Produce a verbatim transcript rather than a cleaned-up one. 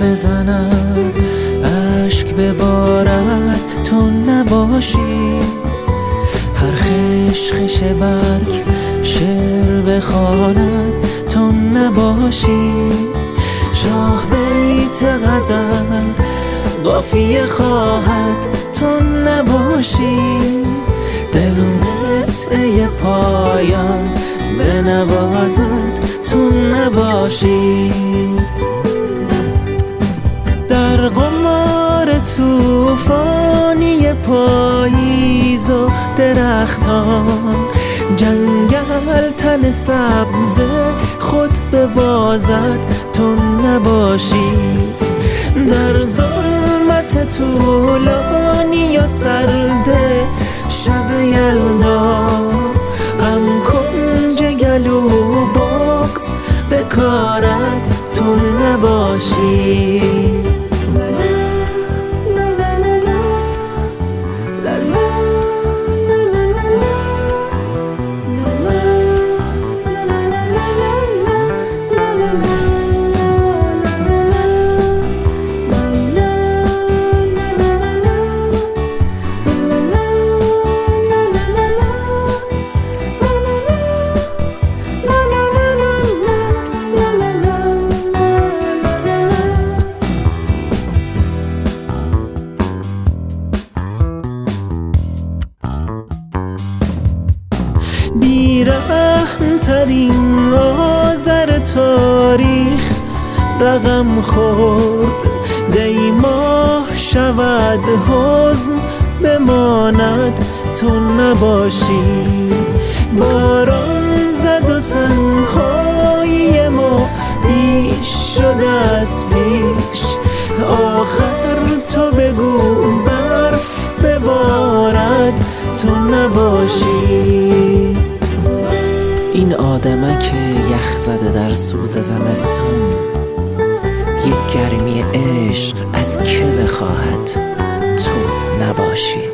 بزند، اشک ببارد تو نباشی. هر خشخش برگ شعر بخواند تو نباشی. شاه بیت غزل قافیه خواهد تو نباشی. دلم قطعه پایم بنوازد تو نباشی. در قمار توفانی پاییز و درختان، جنگل تن سبز خود ببازد تو نباشی. در ظلمت طولانی و سرد شب یلدا، غم کنج گلو بغض بکارد تو نباشی. بیرحم ترین آذر تاریخ رقم خورد. دی ماه شود حزن بماند تو نباشی. باران زد و تنهایی ما بیش شد از پیش. آخر تو بگو برف ببارد تو نباشی. این آدمک یخ زده در سوز زمستان، یک گرمی عشق از که بخواهد تو نباشی.